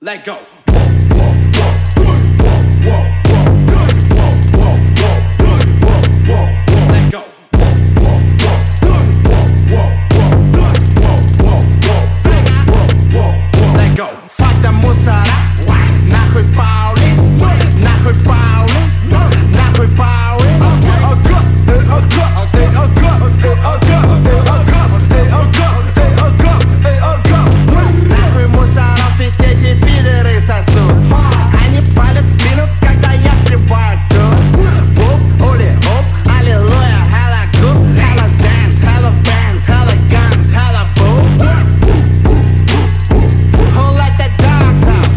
Let go. Let go. Let go. Fuck the мусора, нахуй Паулис, нахуй Паулис, нахуй Паулис. Нахуй мусоров ведь эти пидоры сосут. Они палят в спину, когда я сливаю тут. Уп, ули, уп, аллилуйя, hella good, hella dance, hella bands, hella guns, hella boo. Who let the dogs out?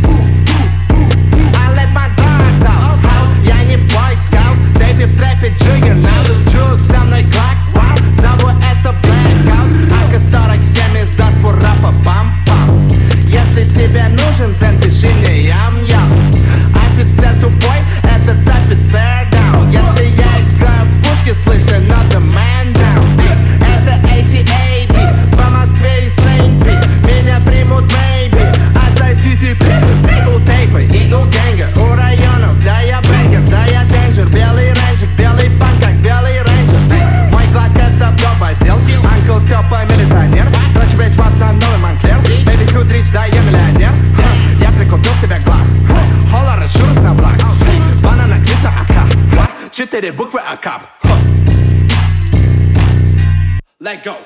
I let my dogs out. Я не бойскаут, baby в трэпе джиггернаут. Чук со мной клак, вау, зову это blackout. АК-47 издаст по рэпа пам-пам. Если тебе нужен зен, пиши мне ям-ям. Офицер тупой, этот офицер down. Если я играю в пушки, слышь, another man down. Это ACAB, по Москве и Сейнт-Пи. Меня примут, maybe, от CTP. У тейпа и у гэнга, у районов. Да я бэнгер, да я денджер. Белый рейнджер, белый панк, как белый рейнджер. Мой клак это в подделки. Анкл Степа милиционер. Короче, весь вот на новый Монклер. Бэйби Худрич, да я миллионер. Я прикупил себе глав. Холла расширилась на благ. Банана клип на АК. 4 буквы АКАП. Let go.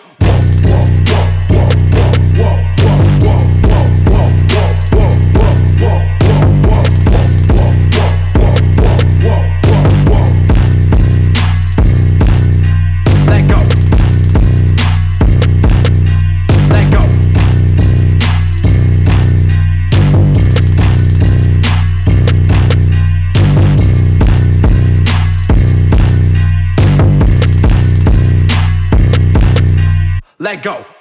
Let go. Let go. Let go.